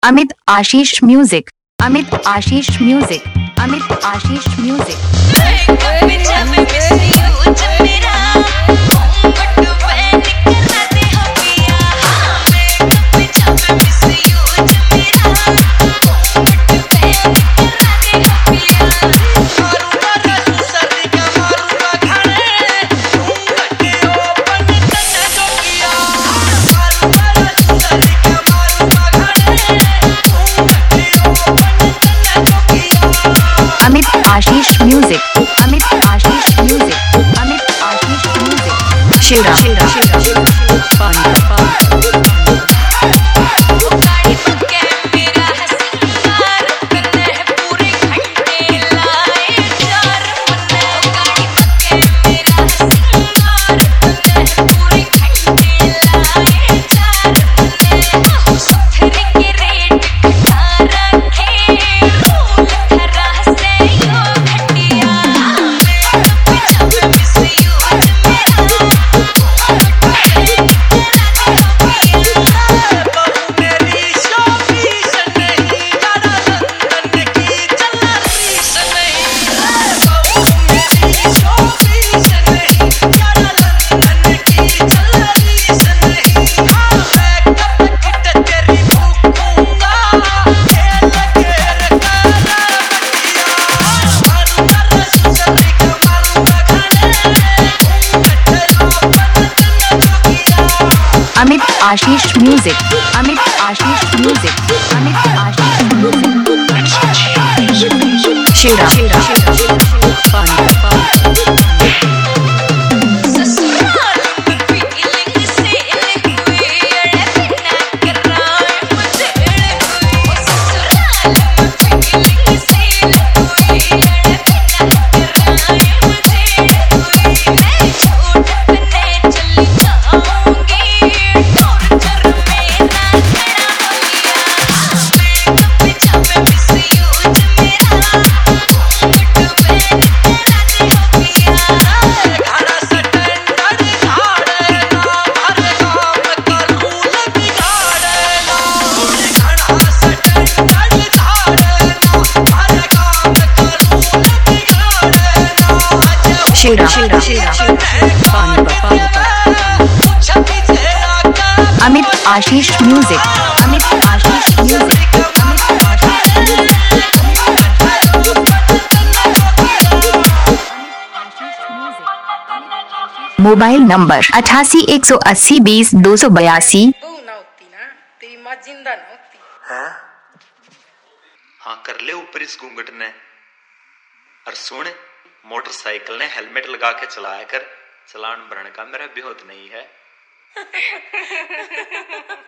Amit Ashish music, Amit Ashish music, Amit Ashish music. Amit Ashish music, Amit Ashish music, Amit Ashish music. Shera Shera Shera Amit Ashish music, Amit Ashish music, Amit Ashish music. Shera Shera Shera Shera Amit Ashish music, Amit Ashish music, mobile number 88 180 20 282। तेरी माँ जिंदा ना होती है? हाँ कर ले ऊपर इस घूंघट ने। और सुन, मोटरसाइकिल ने हेलमेट लगा के चलाया कर, चलान भरने का मेरा भी होत नहीं है।